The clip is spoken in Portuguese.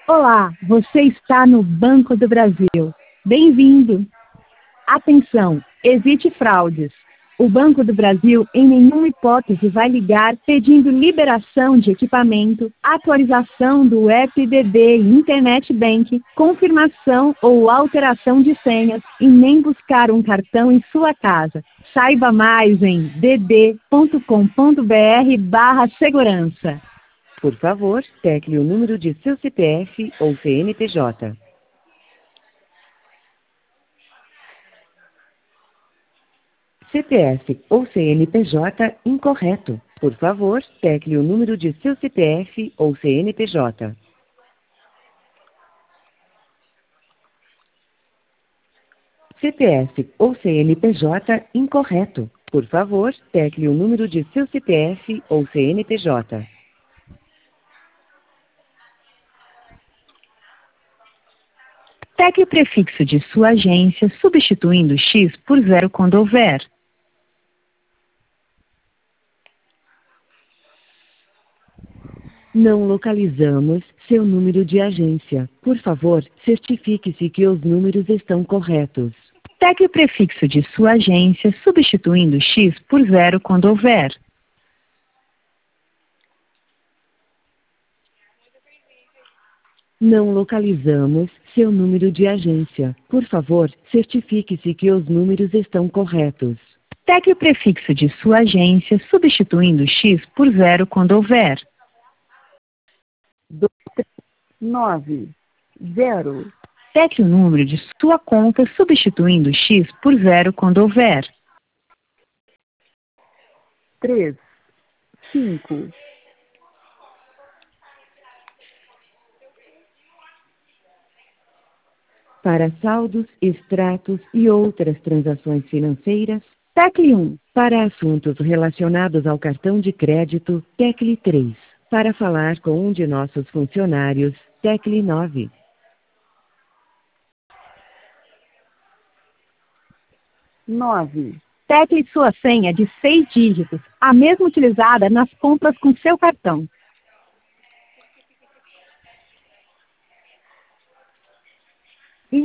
Olá, você está no Banco do Brasil. Bem-vindo. Atenção, evite fraudes. O Banco do Brasil, em nenhuma hipótese, vai ligar pedindo liberação de equipamento, atualização do app DD e Internet Bank, confirmação ou alteração de senhas e nem buscar um cartão em sua casa. Saiba mais em dd.com.br/segurança. Por favor, tecle o número de seu CPF ou CNPJ. CPF ou CNPJ incorreto. Por favor, tecle o número de seu CPF ou CNPJ. CPF ou CNPJ incorreto. Por favor, tecle o número de seu CPF ou CNPJ. Tecle o prefixo de sua agência, substituindo X por 0 quando houver. Não localizamos seu número de agência. Por favor, certifique-se que os números estão corretos. Tecle o prefixo de sua agência, substituindo X por 0 quando houver. Não localizamos seu número de agência. Por favor, certifique-se que os números estão corretos. Tecle o prefixo de sua agência, substituindo X por 0 quando houver. 9, 0, Tecle o número de sua conta, substituindo X por 0 quando houver. 3, 5, Para saldos, extratos e outras transações financeiras, Tecle 1. para assuntos relacionados ao cartão de crédito, tecle 3. Para falar com um de nossos funcionários, tecle 9. 9, Tecle sua senha de 6 dígitos, a mesma utilizada nas compras com seu cartão.